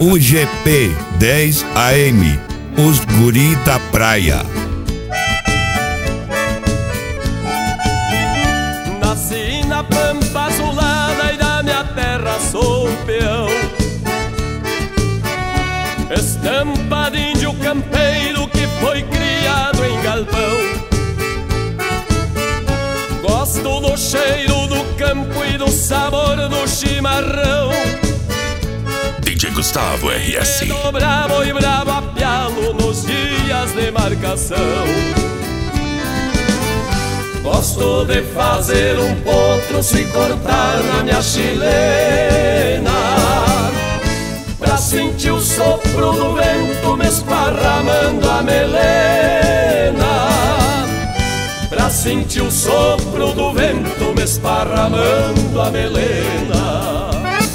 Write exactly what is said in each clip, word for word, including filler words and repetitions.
O G P dez A M, os guri da praia. Nasci na pampa azulada e da minha terra sou peão. Estampa de índio campeiro que foi criado em galpão. Gosto do cheiro do campo e do sabor do chimarrão. D J Gustavo R S. Tô bravo e bravo a pialo nos dias de marcação. Gosto de fazer um potro se cortar na minha chilena, pra sentir o sopro do vento me esparramando a melena. Pra sentir o sopro do vento me esparramando a melena.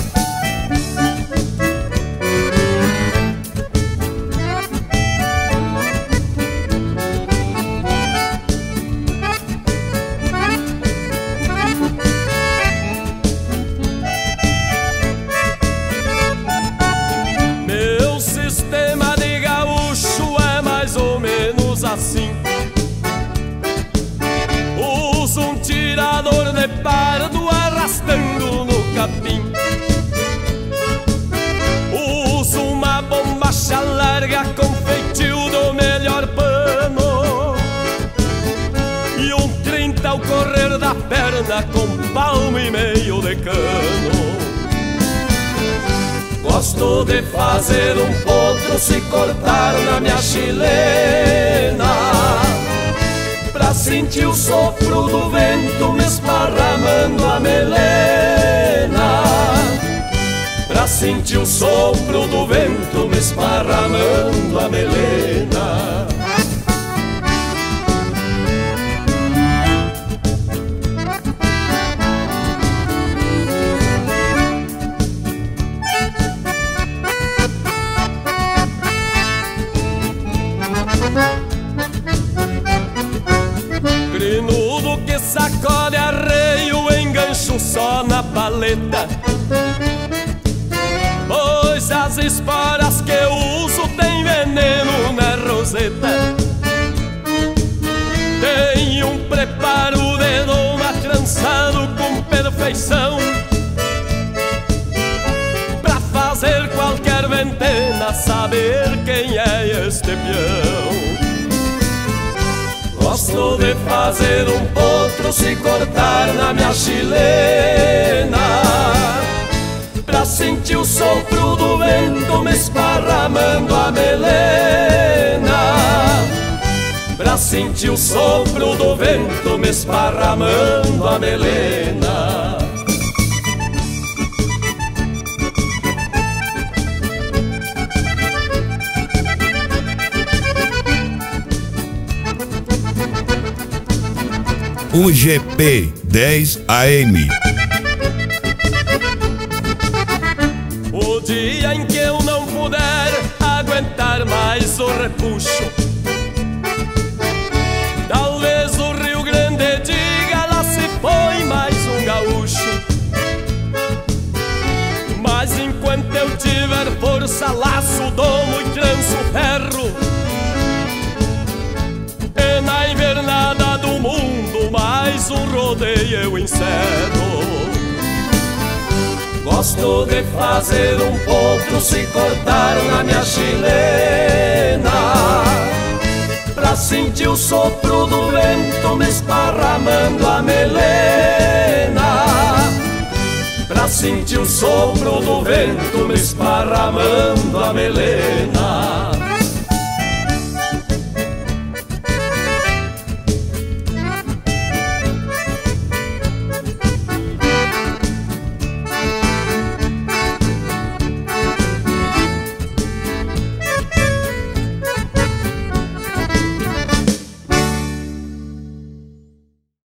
Meu sistema de gaúcho é mais ou menos assim. Uso um tirador de pardo arrastando no capim. Uso uma bombacha larga com feitio do melhor pano e um trinta ao correr da perna com palmo e meio de cano. Gosto de fazer um potro se cortar na minha chilena, pra sentir o sopro do vento me esparramando a melena. Pra sentir o sopro do vento me esparramando a melena. Grinudo que sacode arreio, engancho só na paleta, pois as esporas que eu uso tem veneno na roseta. Tem um preparo de doma trançado com perfeição, pra fazer qualquer ventena saber quem é este peão. Gosto de fazer um potro se cortar na minha chilena, pra sentir o sopro do vento me esparramando a melena. Pra sentir o sopro do vento me esparramando a melena. O G P dez A M. O dia em que eu não puder aguentar mais o repuxo, talvez o Rio Grande diga lá se foi mais um gaúcho. Mas enquanto eu tiver força, laço, domo e tranço ferro, e na invernada do mundo mais um rodeio eu encerro. Gosto de fazer um potro se cortar na minha chilena, pra sentir o sopro do vento me esparramando a melena. Pra sentir o sopro do vento me esparramando a melena.